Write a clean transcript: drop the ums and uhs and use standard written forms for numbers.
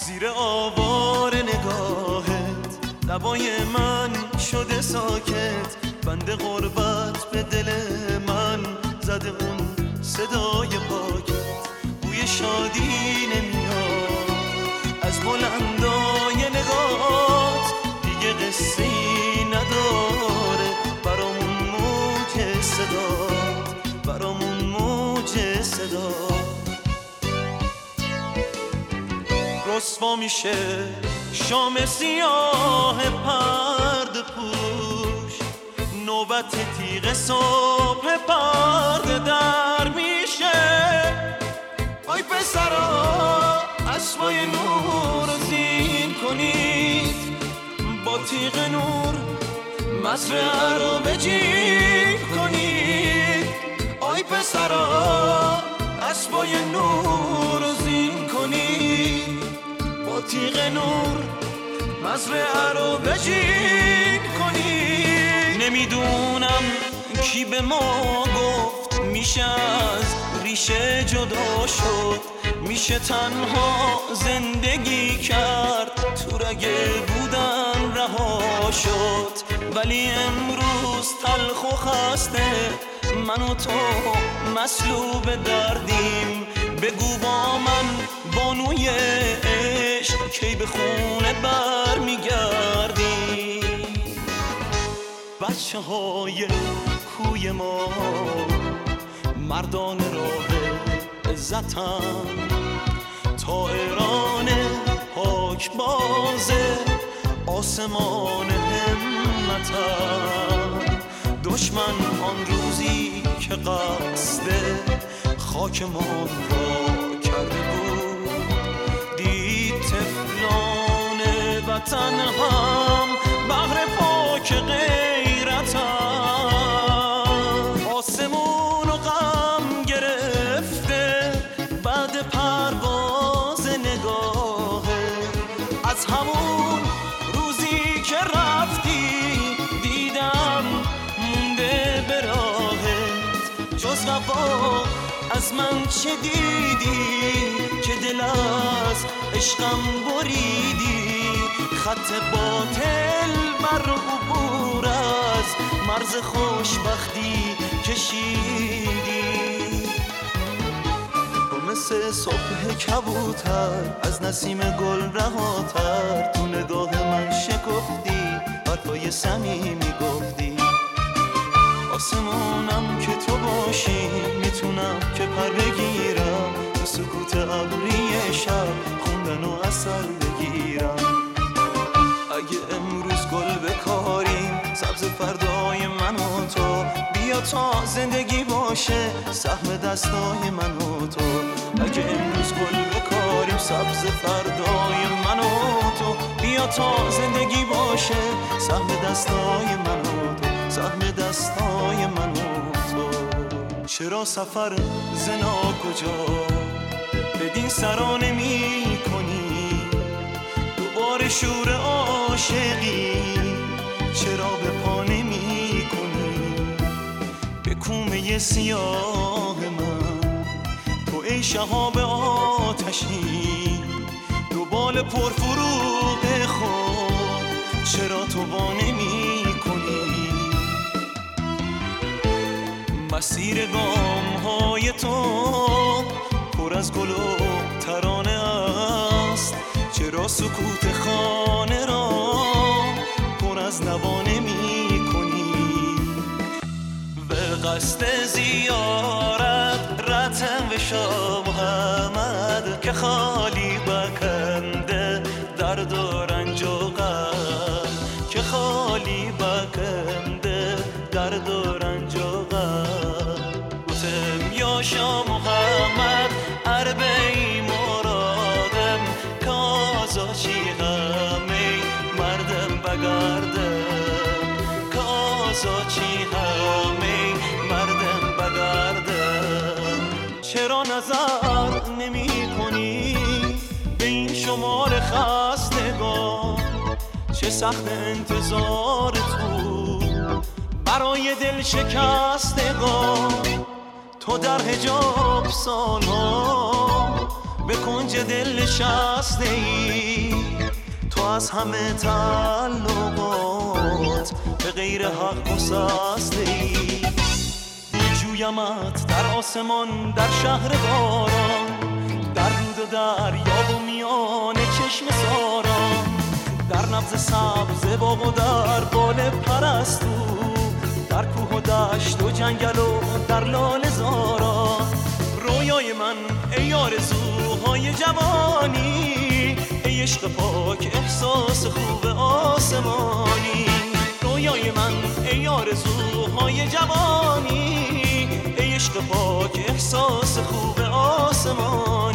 زیر آوار نگاهت لبای من شده ساکت، بند غربت به دل من زده اون صدای پاکت. بوی شادی نمیاد از بلندای نگات، دیگه قصه‌ای نداره برامون موج صدات، برامون موج صدات. رسوا میشه شام سیاه پرده پوش، نوبت تیغ صبح پرده در میشه. آی پسرا اسبای نور زین کنید، با تیغ نور مزرعه رو بجین کنید. آی پسرا اسبای نور زین کنید، با تیغ نور مزرعه رو بجین کنید. نمیدونم کی به ما گفت میشه از ریشه جدا شد، میشه تنها زندگی کرد، تو رگه بودن رها شد. ولی امروز تلخ و خسته من و تو مسلوب دردیم، بگو با من بانوی عشق کی به خونه بر میگردی. بچه های کوی ما مردان راه عزتن، طائران پاک بازه آسمان همتن. دشمن آن روزی که قصد خاکمان را کرده بود، دید طفلان وطن هم بحر پاک غیرتن. آسمون و غم گرفته بعد پرواز نگاهه، از همون روزی که رفتی دیدم مونده به راهت. جز وفا از من چه دیدی که دل از عشقم بریدی؟ خط باطل بر عبور از مرز خوشبختی کشیدی. تو مثل صبح کبوتر از نسیم گل رهاتر، تو نگاه من شکفتی حرفای صمیمی گفتی. آسمونم که تو باشی میتونم که پر بگیرم، تو سکوت ابری شب خوندن و اثر بگیرم. اگه امروز گل بکاریم سبز فردای من و تو، بیا تا زندگی باشه سهم دستای من و تو. اگه امروز گل بکاریم سبز فردای من و تو، بیا تا زندگی باشه سهم دستای من و تو، سهم دستای من و تو. چرا سفر زنا کجا بدین سرا نمی کنی؟ دوباره شور عاشقی چرا به پا نمی کنی؟ به کومه سیاه من تو ای شهاب آتشی، دو بال پرفروغ خود چرا تو با نمی کنی؟ مسیر گام های تو پر از گل و ترانه است، چرا سکوت خانه را پر از نوا نمی کنی؟ به قصد زیارت رتم به شاه محمد که خالی بکنده درد و رنج و غم، که خالی بکنده درد و رنج و غم. گفتم یا شاه محمد عربی مرادم، کازاچی همه مردم بگردم، کازاچی همه مردم بگردم. چرا نظر نمی کنی به این شمار خستگان؟ چه سخت انتظار تو برای دل شکستگان. تو در حجاب سالها به کنج دل نشسته ای، تو از همه تعلقات به غیر حق گسسته ای. جویمت در آسمان، در شهر باران، در رود و دریا و میان چشم ساران، در نبض سبز باغ و در بال پرستو، در کوه و دشت و جنگل و در لاله زارا. رویای من ای آرزوهای جوانی، ای عشق پاک احساس خوب آسمانی. رویای من ای آرزوهای جوانی، ای عشق پاک احساس خوب آسمانی.